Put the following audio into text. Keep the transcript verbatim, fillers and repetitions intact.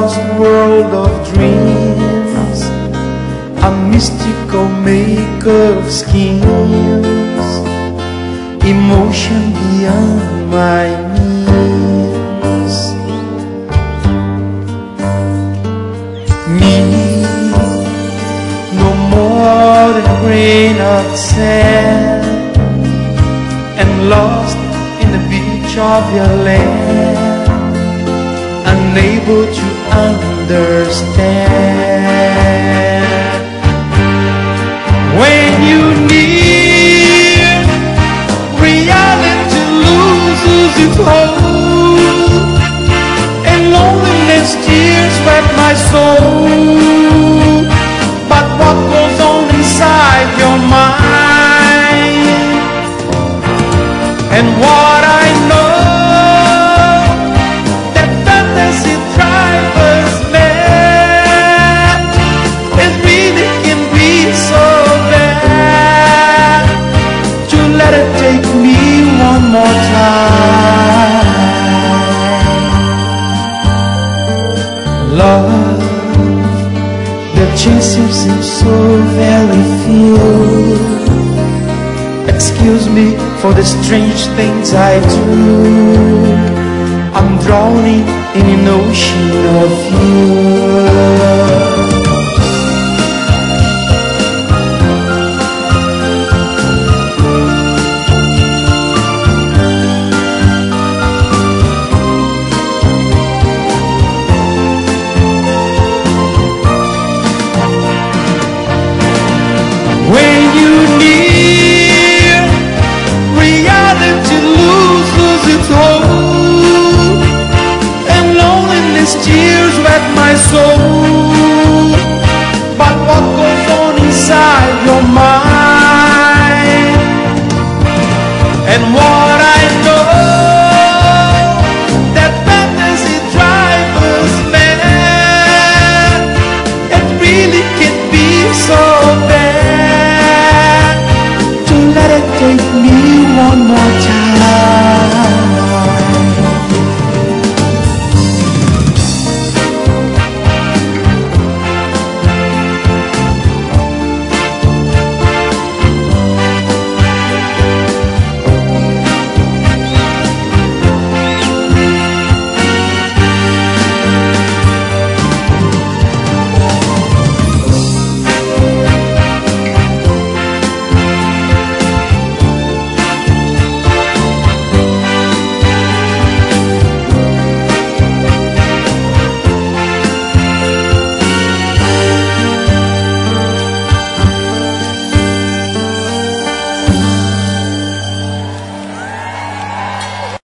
lost world of dreams, a mystical maker of schemes, emotion beyond my means. Me, no more than a grain of sand, and lost in the beach of your land, unable to understand. When you near, reality loses its hold, and loneliness tears wet my soul. But what goes on inside your mind, and what I know, more time. Love, the chances seem so very few. Excuse me for the strange things I do. I'm drowning in an ocean of you.